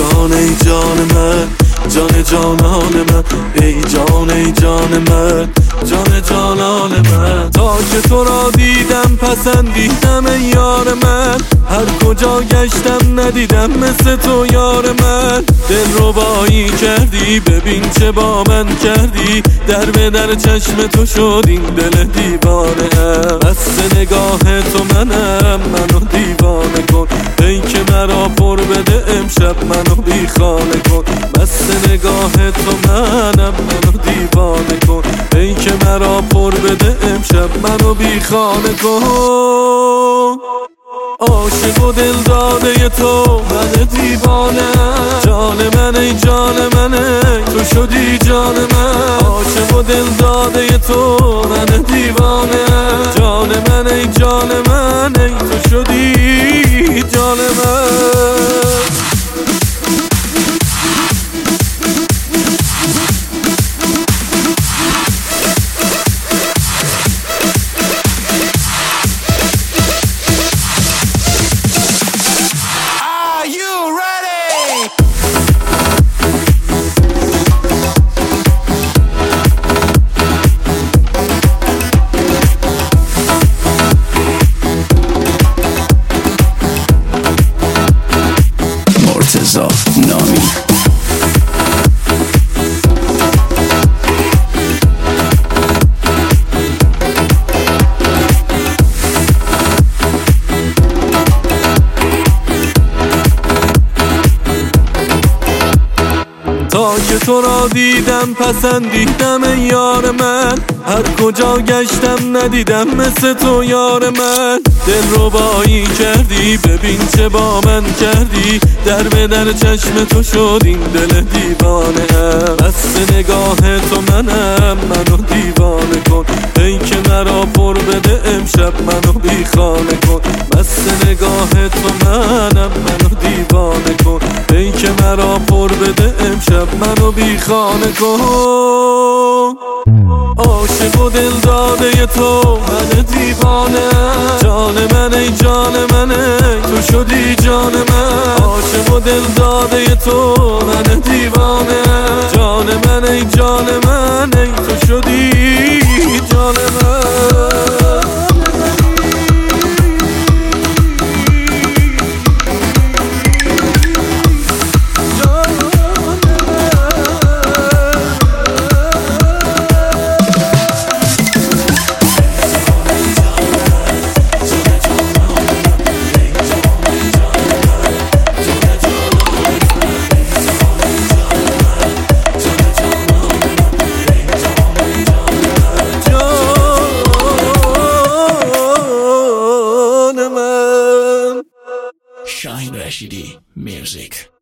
ای جان من، جان جانان من، ای جان من، جان جانان من. تا که تو را دیدم پسندیدم ای یار من، هر کجا گشتم ندیدم مثل تو یار من. دل ربایی کردی ببین چه با من کردی، در به در چشم تو شد این دل دیوانه ام. بس نگاه تو منو دیوانه کن، ای که مرا پر بده امشب منو بی خانه کن. بس نگاه تو منو دیوانه کن، ای که مرا پر بده امشب منو بی خانه کن. عاشق و دل داده تو من دیوانه، جان من ای جان من، تو شدی جان من. عاشق و دل داده تو من دیوانه، جان من ای جان من، ای تو شدی جان من. نامی تا که تو را دیدم پسندیدم ای یار من، هر کجا گشتم ندیدم مثل تو یار من. دل ربایی کردی ببین چه با من کردی، در به در چشم تو شد این دل دیوانه ام. بس نگاه تو منو دیوانه کن، ای که مرا پر بده امشب منو بی خانه کن. بس نگاه تو منو دیوانه کن، ای که مرا پر بده امشب منو بی خانه کن. عاشق و دل داده تو من دیوانه، جان من ای جان من، تو شدی جان من. عاشق و دل داده تو من دیوانه، جان من ای جان من، ای تو شدی جان من. Shine Rashidi Music.